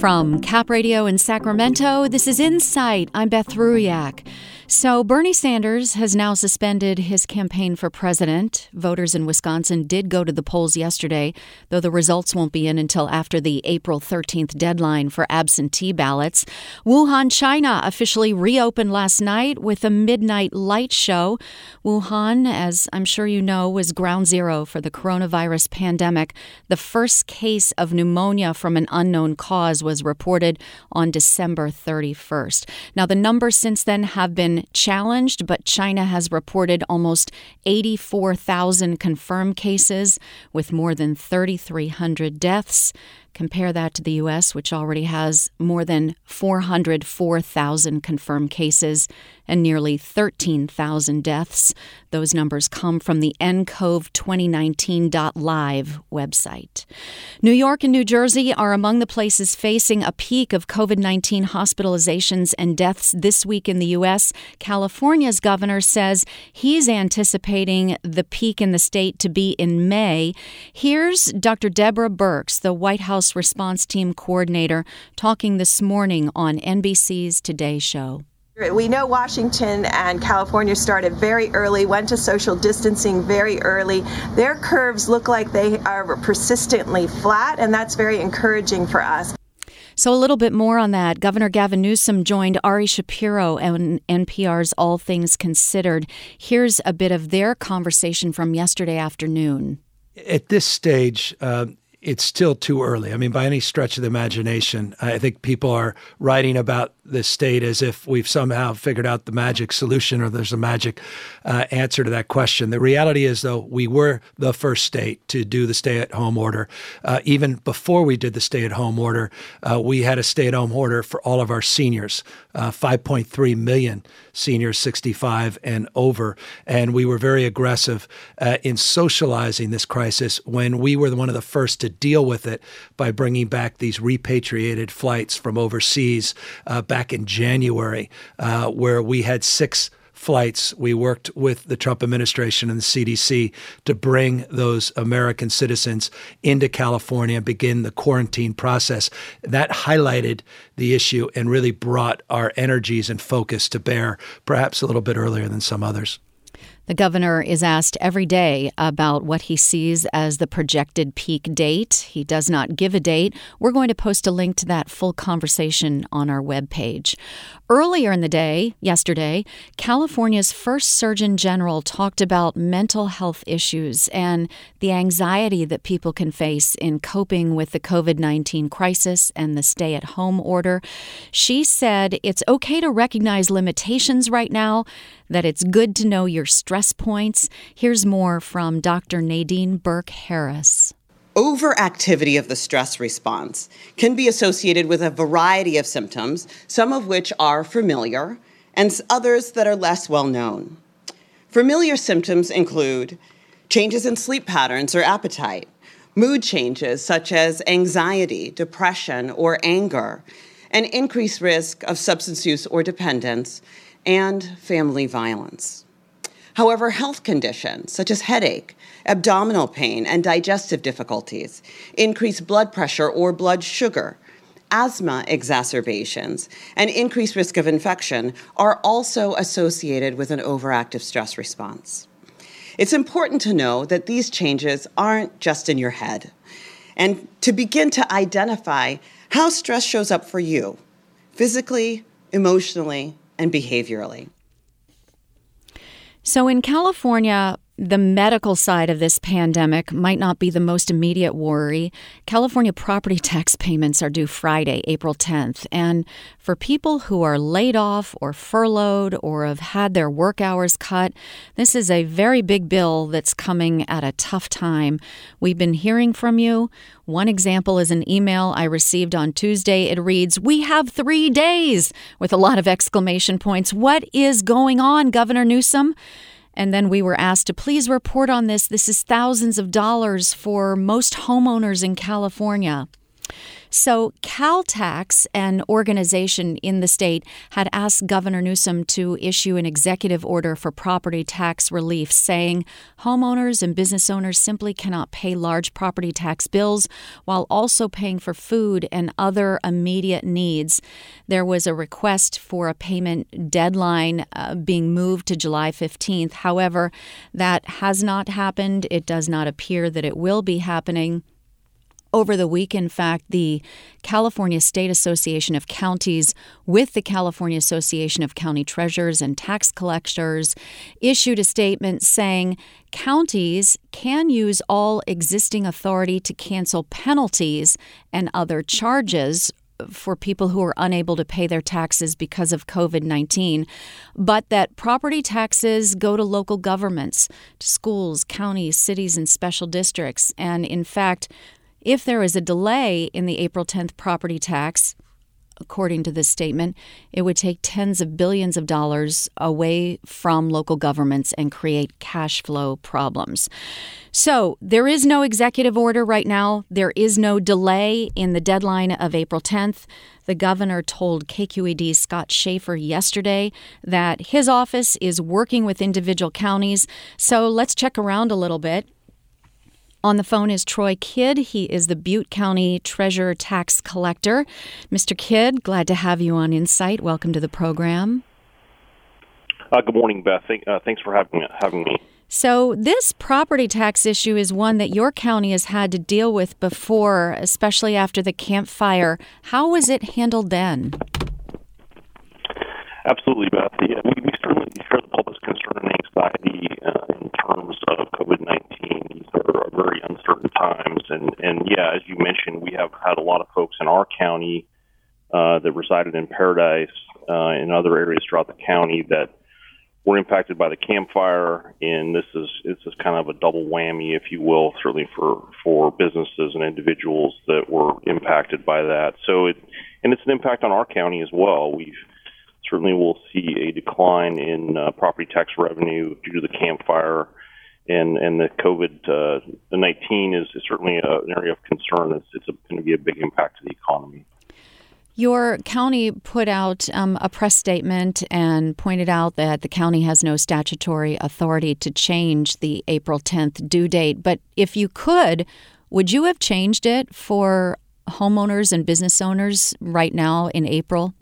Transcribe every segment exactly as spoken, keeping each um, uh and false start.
From Cap Radio in Sacramento, this is Insight. I'm Beth Ruyak. So Bernie Sanders has now suspended his campaign for president. Voters in Wisconsin did go to the polls yesterday, though the results won't be in until after the April thirteenth deadline for absentee ballots. Wuhan, China officially reopened last night with a midnight light show. Wuhan, as I'm sure you know, was ground zero for the coronavirus pandemic. The first case of pneumonia from an unknown cause was reported on December thirty-first. Now, the numbers since then have been challenged, but China has reported almost eighty-four thousand confirmed cases with more than three thousand three hundred deaths. Compare that to the U S, which already has more than four hundred four thousand confirmed cases and nearly thirteen thousand deaths. Those numbers come from the N C O V twenty nineteen dot live website. New York and New Jersey are among the places facing a peak of COVID nineteen hospitalizations and deaths this week in the U S. California's governor says he's anticipating the peak in the state to be in May. Here's Doctor Deborah Birx, the White House Response Team Coordinator, talking this morning on N B C's Today Show. We know Washington and California started very early, went to social distancing very early. Their curves look like they are persistently flat, and that's very encouraging for us. So a little bit more on that. Governor Gavin Newsom joined Ari Shapiro on N P R's All Things Considered. Here's a bit of their conversation from yesterday afternoon. At this stage, uh, it's still too early. I mean, by any stretch of the imagination, I think people are writing about the state as if we've somehow figured out the magic solution or there's a magic uh, answer to that question. The reality is, though, we were the first state to do the stay-at-home order. Uh, even before we did the stay-at-home order, uh, we had a stay-at-home order for all of our seniors, uh, five point three million seniors sixty-five and over. And we were very aggressive uh, in socializing this crisis when we were one of the first to deal with it by bringing back these repatriated flights from overseas uh, back in January, uh, where we had six flights. We worked with the Trump administration and the C D C to bring those American citizens into California and begin the quarantine process. That highlighted the issue and really brought our energies and focus to bear, perhaps a little bit earlier than some others. The governor is asked every day about what he sees as the projected peak date. He does not give a date. We're going to post a link to that full conversation on our webpage. Earlier in the day, yesterday, California's first Surgeon General talked about mental health issues and the anxiety that people can face in coping with the COVID nineteen crisis and the stay-at-home order. She said it's okay to recognize limitations right now, that it's good to know your stress points. Here's more from Doctor Nadine Burke-Harris. Overactivity of the stress response can be associated with a variety of symptoms, some of which are familiar and others that are less well known. Familiar symptoms include changes in sleep patterns or appetite, mood changes such as anxiety, depression, or anger, an increased risk of substance use or dependence, and family violence. However, health conditions such as headache, abdominal pain, and digestive difficulties, increased blood pressure or blood sugar, asthma exacerbations, and increased risk of infection are also associated with an overactive stress response. It's important to know that these changes aren't just in your head, and to begin to identify how stress shows up for you, physically, emotionally, and behaviorally. So in California, the medical side of this pandemic might not be the most immediate worry. California property tax payments are due Friday, April tenth. And for people who are laid off or furloughed or have had their work hours cut, this is a very big bill that's coming at a tough time. We've been hearing from you. One example is an email I received on Tuesday. It reads, "We have three days," with a lot of exclamation points. What is going on, Governor Newsom? And then we were asked to please report on this. This is thousands of dollars for most homeowners in California. So Caltax, an organization in the state, had asked Governor Newsom to issue an executive order for property tax relief, saying homeowners and business owners simply cannot pay large property tax bills while also paying for food and other immediate needs. There was a request for a payment deadline uh, being moved to July fifteenth. However, that has not happened. It does not appear that it will be happening. Over the week, in fact, the California State Association of Counties with the California Association of County Treasurers and Tax Collectors issued a statement saying counties can use all existing authority to cancel penalties and other charges for people who are unable to pay their taxes because of COVID nineteen, but that property taxes go to local governments, to schools, counties, cities, and special districts. And in fact, if there is a delay in the April tenth property tax, according to this statement, it would take tens of billions of dollars away from local governments and create cash flow problems. So there is no executive order right now. There is no delay in the deadline of April tenth. The governor told K Q E D's Scott Schaefer yesterday that his office is working with individual counties. So let's check around a little bit. On the phone is Troy Kidd. He is the Butte County Treasurer Tax Collector. Mister Kidd, glad to have you on Insight. Welcome to the program. Uh, good morning, Beth. Thank, uh, thanks for having, having me. So this property tax issue is one that your county has had to deal with before, especially after the Camp Fire. How was it handled then? Absolutely, Beth. Yeah, we, we certainly share the public's concern and anxiety uh, in terms of COVID nineteen. These are very uncertain times. And, and yeah, as you mentioned, we have had a lot of folks in our county uh, that resided in Paradise uh, and other areas throughout the county that were impacted by the Camp Fire. And this is this is kind of a double whammy, if you will, certainly for, for businesses and individuals that were impacted by that. So it and it's an impact on our county as well. We've certainly will see a decline in uh, property tax revenue due to the Camp Fire, and, and the COVID nineteen is, is certainly a, an area of concern. It's, it's going to be a big impact to the economy. Your county put out um, a press statement and pointed out that the county has no statutory authority to change the April tenth due date. But if you could, would you have changed it for homeowners and business owners right now in April?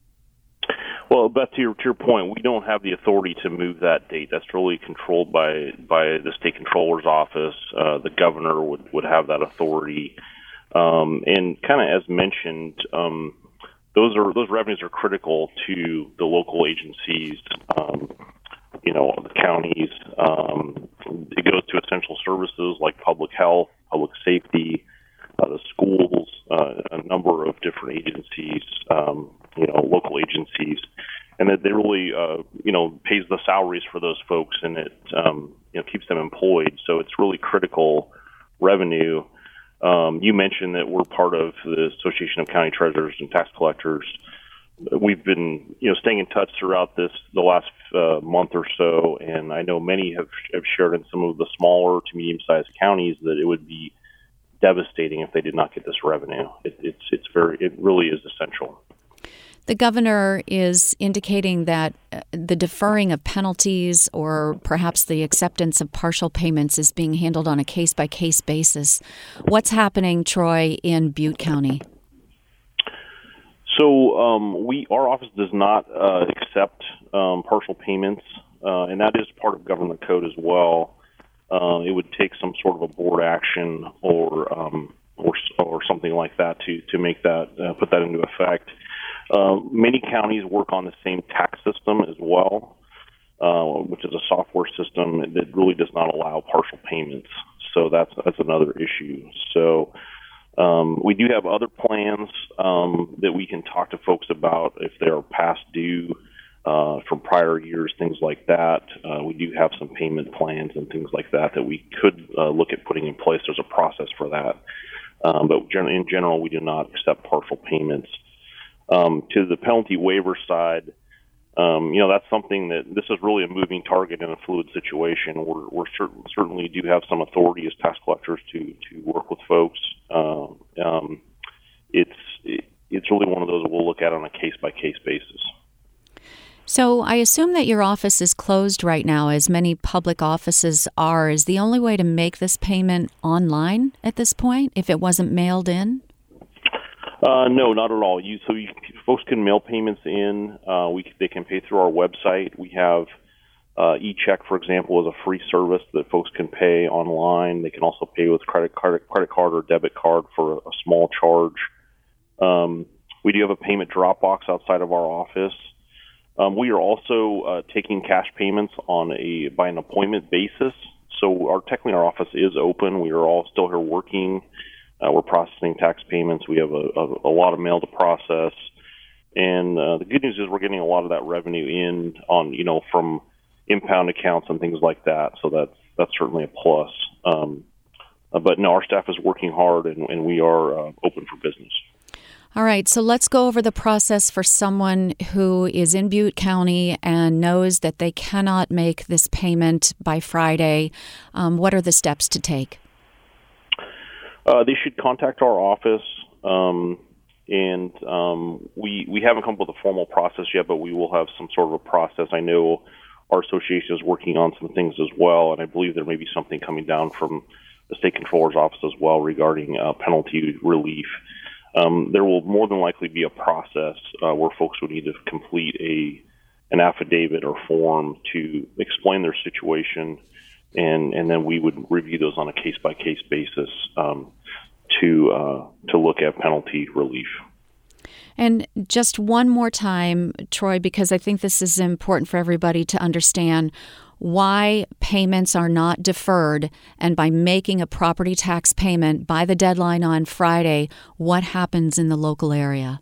Well, Beth, to your, to your point, we don't have the authority to move that date. That's really controlled by by the state controller's office. Uh, the governor would, would have that authority. Um, and kind of as mentioned, um, those are those revenues are critical to the local agencies, um, you know, the counties. Um, it goes to essential services like public health, public safety, uh, the schools, uh, a number of different agencies, um, you know, local agencies, and that they really, uh, you know, pays the salaries for those folks, and it, um, you know, keeps them employed. So it's really critical revenue. Um, you mentioned that we're part of the Association of County Treasurers and Tax Collectors. We've been, you know, staying in touch throughout this the last uh, month or so, and I know many have have shared in some of the smaller to medium-sized counties that it would be devastating if they did not get this revenue. It, it's it's very it really is essential. The governor is indicating that the deferring of penalties or perhaps the acceptance of partial payments is being handled on a case-by-case basis. What's happening, Troy, in Butte County? So um, we, our office does not uh, accept um, partial payments, uh, and that is part of government code as well. Uh, it would take some sort of a board action or um, or or something like that to to make that uh, put that into effect. Uh, many counties work on the same tax system as well, uh, which is a software system that really does not allow partial payments. So that's that's another issue. So um, we do have other plans um, that we can talk to folks about if they are past due uh, from prior years, things like that. Uh, we do have some payment plans and things like that that we could uh, look at putting in place. There's a process for that. Um, but in general, we do not accept partial payments. Um, to the penalty waiver side, um, you know, that's something that this is really a moving target in a fluid situation. We're, we're certain, certainly do have some authority as tax collectors to, to work with folks. Uh, um, case-by-case basis. So I assume that your office is closed right now, as many public offices are. Is the only way to make this payment online at this point, if it wasn't mailed in? Uh, no, not at all. You, so you, folks can mail payments in. Uh, we they can pay through our website. We have uh, eCheck, for example, is a free service that folks can pay online. They can also pay with credit card, credit card or debit card for a small charge. Um, we do have a payment drop box outside of our office. Um, we are also uh, taking cash payments on a by an appointment basis. So our technically our office is open. We are all still here working. Uh, we're processing tax payments. We have a, a, a lot of mail to process, and uh, the good news is we're getting a lot of that revenue in on you know from impound accounts and things like that. So that's that's certainly a plus. Um, uh, but no, our staff is working hard, and, and we are uh, open for business. All right, so let's go over the process for someone who is in Butte County and knows that they cannot make this payment by Friday. Um, what are the steps to take? Uh, they should contact our office, um, and um, we we haven't come up with a formal process yet, but we will have some sort of a process. I know our association is working on some things as well, and I believe there may be something coming down from the state controller's office as well regarding uh, penalty relief. Um, there will more than likely be a process uh, where folks would need to complete a an affidavit or form to explain their situation, and, and then we would review those on a case-by-case basis um, to uh, to look at penalty relief. And just one more time, Troy, because I think this is important for everybody to understand why payments are not deferred, and by making a property tax payment by the deadline on Friday, what happens in the local area?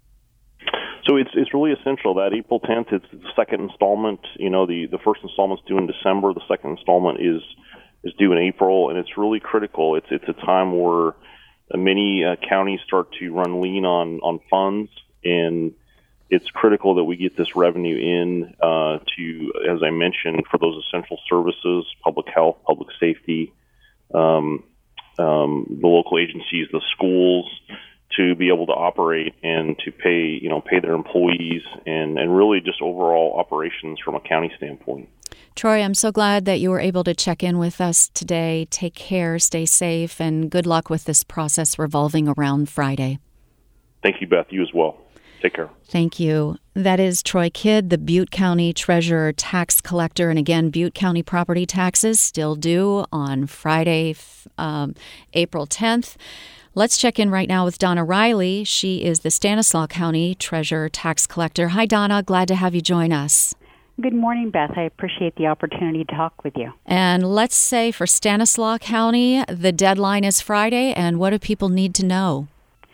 So it's it's really essential that April tenth, it's the second installment. You know, the, the first installment's due in December, the second installment is is due in April, and it's really critical. It's it's a time where many uh, counties start to run lean on, on funds, and it's critical that we get this revenue in uh, to, as I mentioned, for those essential services, public health, public safety, um, um, the local agencies, the schools, to be able to operate and to pay, you know, pay their employees, and, and really just overall operations from a county standpoint. Troy, I'm so glad that you were able to check in with us today. Take care, stay safe, and good luck with this process revolving around Friday. Thank you, Beth. You as well. Take care. Thank you. That is Troy Kidd, the Butte County Treasurer Tax Collector. And again, Butte County property taxes still due on Friday, um, April tenth. Let's check in right now with Donna Riley. She is the Stanislaus County Treasurer Tax Collector. Hi, Donna. Glad to have you join us. Good morning, Beth. I appreciate the opportunity to talk with you. And let's say for Stanislaus County, the deadline is Friday, and what do people need to know?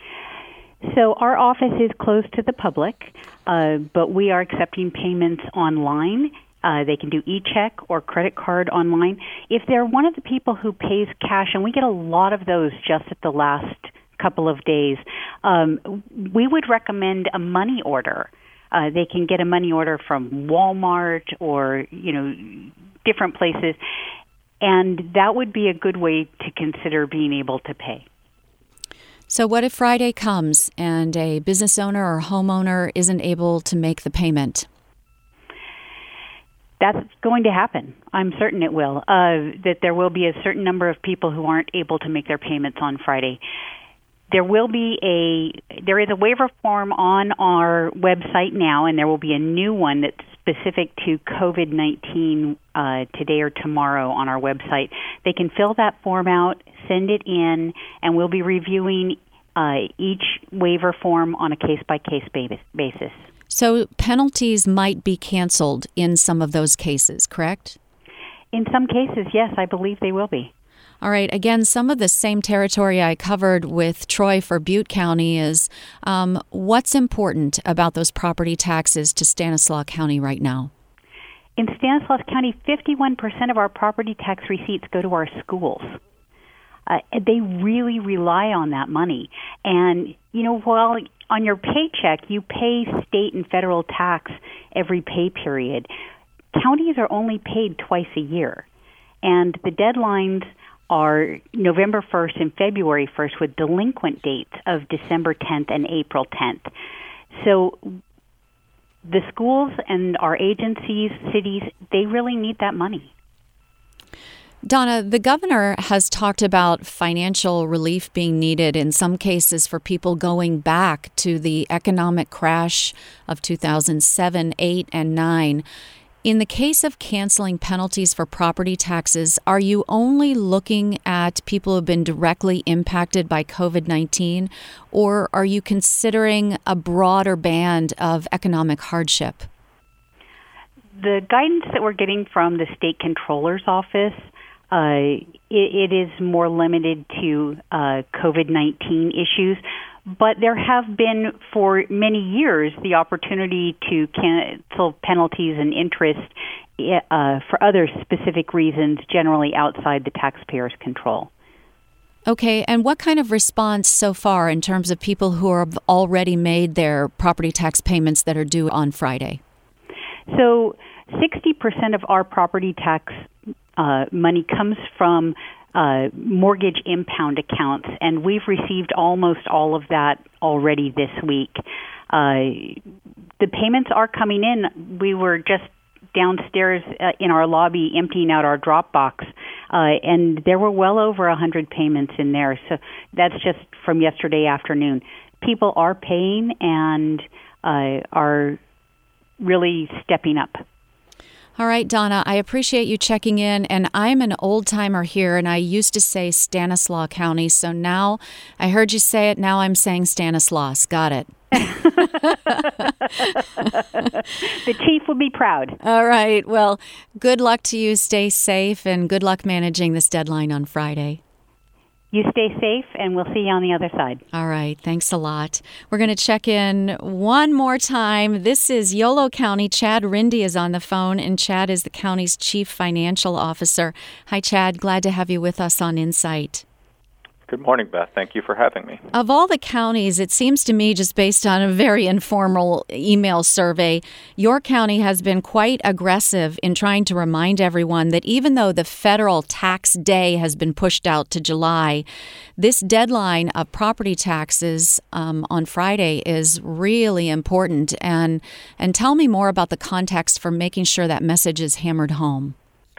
So our office is closed to the public, uh, but we are accepting payments online. Uh, they can do e-check or credit card online. If they're one of the people who pays cash, and we get a lot of those just at the last couple of days, um, we would recommend a money order. Uh, they can get a money order from Walmart or, you know, different places, and that would be a good way to consider being able to pay. So what if Friday comes and a business owner or homeowner isn't able to make the payment? That's going to happen. I'm certain it will. Uh, that there will be a certain number of people who aren't able to make their payments on Friday. There will be a, there is a waiver form on our website now, and there will be a new one that's specific to COVID nineteen uh, today or tomorrow on our website. They can fill that form out, send it in, and we'll be reviewing uh, each waiver form on a case-by-case basis. So penalties might be canceled in some of those cases, correct? In some cases, yes, I believe they will be. All right. Again, some of the same territory I covered with Troy for Butte County is um, what's important about those property taxes to Stanislaus County right now? In Stanislaus County, fifty-one percent of our property tax receipts go to our schools. Uh, they really rely on that money. And, you know, while on your paycheck you pay state and federal tax every pay period, counties are only paid twice a year. And the deadlines are November first and February first with delinquent dates of December tenth and April tenth. So the schools and our agencies, cities, they really need that money. Donna, the governor has talked about financial relief being needed in some cases for people going back to the economic crash of two thousand seven, eight, and nine. In the case of canceling penalties for property taxes, are you only looking at people who have been directly impacted by COVID nineteen, or are you considering a broader band of economic hardship? The guidance that we're getting from the state controller's office, uh, it, it is more limited to uh, COVID nineteen issues. But there have been, for many years, the opportunity to cancel penalties and interest uh, for other specific reasons, generally outside the taxpayer's control. Okay, and what kind of response so far in terms of people who have already made their property tax payments that are due on Friday? So sixty percent of our property tax uh, money comes from Uh, mortgage impound accounts, and we've received almost all of that already this week. Uh, the payments are coming in. We were just downstairs uh, in our lobby emptying out our drop box, uh, and there were well over one hundred payments in there. So that's just from yesterday afternoon. People are paying and uh, are really stepping up. All right, Donna, I appreciate you checking in, and I'm an old-timer here, and I used to say Stanislaus County, so now I heard you say it, now I'm saying Stanislaus. Got it. The chief will be proud. All right, well, good luck to you. Stay safe, and good luck managing this deadline on Friday. You stay safe, and we'll see you on the other side. All right. Thanks a lot. We're going to check in one more time. This is Yolo County. Chad Rindy is on the phone, and Chad is the county's chief financial officer. Hi, Chad. Glad to have you with us on Insight. Good morning, Beth. Thank you for having me. Of all the counties, it seems to me, just based on a very informal email survey, your county has been quite aggressive in trying to remind everyone that even though the federal tax day has been pushed out to July, this deadline of property taxes um, on Friday is really important. And, and tell me more about the context for making sure that message is hammered home.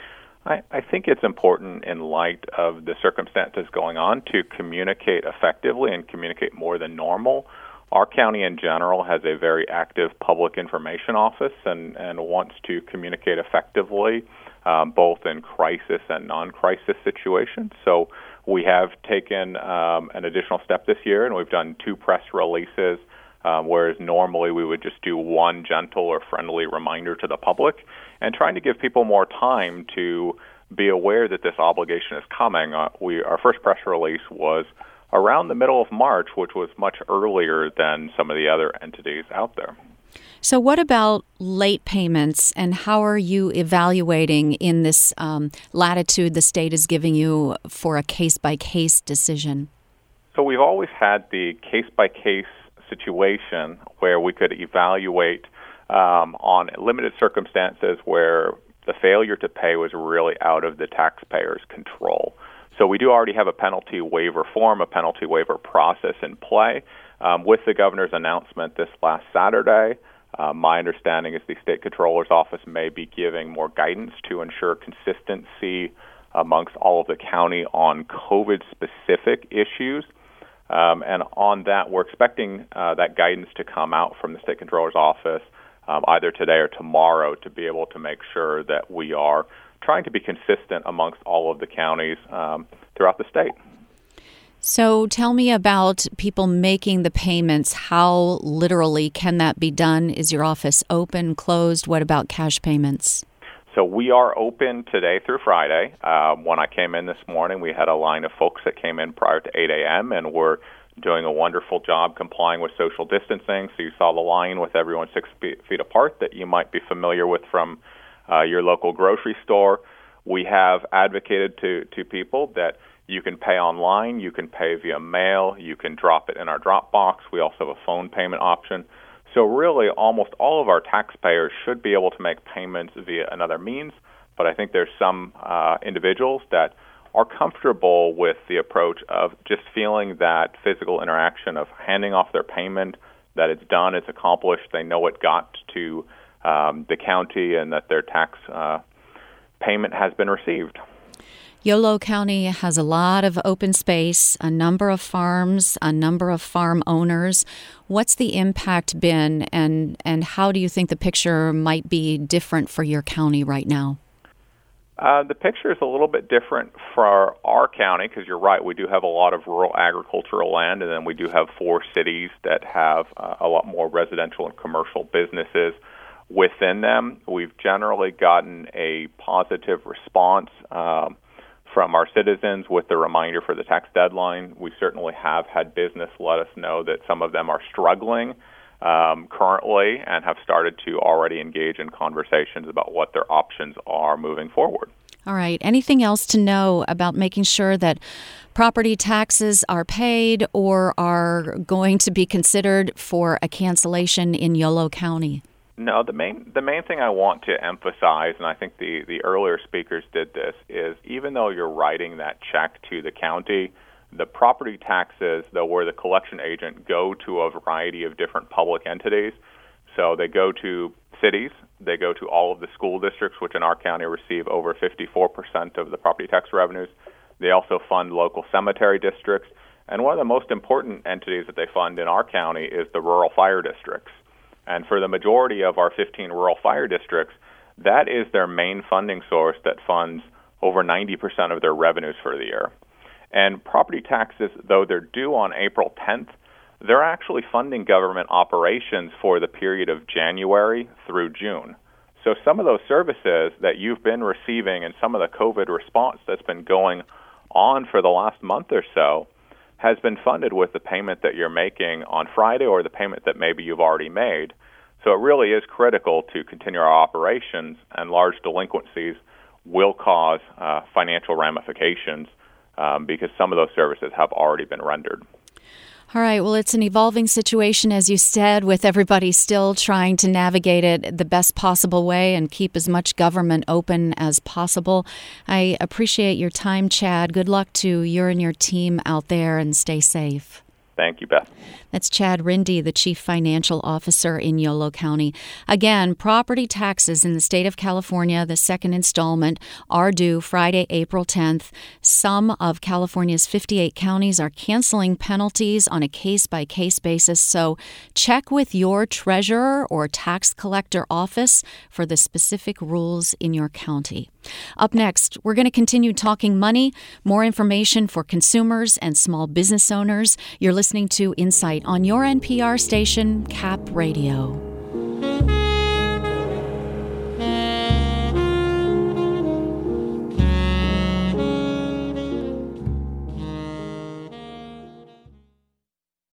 I, I think it's important in light of the circumstances going on to communicate effectively and communicate more than normal. Our county in general has a very active public information office and, and wants to communicate effectively, um, both in crisis and non-crisis situations. So we have taken um, an additional step this year, and we've done two press releases, um, whereas normally we would just do one gentle or friendly reminder to the public, and trying to give people more time to be aware that this obligation is coming. Uh, we our first press release was around the middle of March, which was much earlier than some of the other entities out there. So what about late payments, and how are you evaluating in this um, latitude the state is giving you for a case-by-case decision? So we've always had the case-by-case situation where we could evaluate Um, on limited circumstances where the failure to pay was really out of the taxpayer's control. So we do already have a penalty waiver form, a penalty waiver process in play. Um, with the governor's announcement this last Saturday, uh, my understanding is the state controller's office may be giving more guidance to ensure consistency amongst all of the county on COVID-specific issues. Um, and on that, we're expecting uh, that guidance to come out from the state controller's office Um, either today or tomorrow, to be able to make sure that we are trying to be consistent amongst all of the counties um, throughout the state. So tell me about people making the payments. How literally can that be done? Is your office open, closed? What about cash payments? So we are open today through Friday. Uh, when I came in this morning, we had a line of folks that came in prior to eight a.m. and were doing a wonderful job complying with social distancing. So you saw the line with everyone six feet apart that you might be familiar with from uh, your local grocery store. We have advocated to, to people that you can pay online, you can pay via mail, you can drop it in our drop box. We also have a phone payment option. So really, almost all of our taxpayers should be able to make payments via another means, but I think there's some uh, individuals that are comfortable with the approach of just feeling that physical interaction of handing off their payment, that it's done, it's accomplished, they know it got to um, the county, and that their tax uh, payment has been received. Yolo County has a lot of open space, a number of farms, a number of farm owners. What's the impact been, and, and how do you think the picture might be different for your county right now? Uh, the picture is a little bit different for our county, because you're right, we do have a lot of rural agricultural land, and then we do have four cities that have uh, a lot more residential and commercial businesses within them. We've generally gotten a positive response um, from our citizens with the reminder for the tax deadline. We certainly have had business let us know that some of them are struggling um, currently and have started to already engage in conversations about what their options are moving forward. All right. Anything else to know about making sure that property taxes are paid or are going to be considered for a cancellation in Yolo County? No, the main the main thing I want to emphasize, and I think the, the earlier speakers did this, is even though you're writing that check to the county, the property taxes, though we're the collection agent, go to a variety of different public entities. So they go to cities, they go to all of the school districts, which in our county receive over fifty-four percent of the property tax revenues. They also fund local cemetery districts. And one of the most important entities that they fund in our county is the rural fire districts. And for the majority of our fifteen rural fire districts, that is their main funding source that funds over ninety percent of their revenues for the year. And property taxes, though they're due on April tenth, they're actually funding government operations for the period of January through June. So some of those services that you've been receiving and some of the COVID response that's been going on for the last month or so has been funded with the payment that you're making on Friday or the payment that maybe you've already made. So it really is critical to continue our operations, and large delinquencies will cause uh, financial ramifications um, because some of those services have already been rendered. All right. Well, it's an evolving situation, as you said, with everybody still trying to navigate it the best possible way and keep as much government open as possible. I appreciate your time, Chad. Good luck to you and your team out there, and stay safe. Thank you, Beth. That's Chad Rindy, the Chief Financial Officer in Yolo County. Again, property taxes in the state of California, the second installment, are due Friday, April tenth. Some of California's fifty-eight counties are canceling penalties on a case-by-case basis, so check with your treasurer or tax collector office for the specific rules in your county. Up next, we're going to continue talking money, more information for consumers and small business owners. You're listening to Insight on your N P R station, Cap Radio.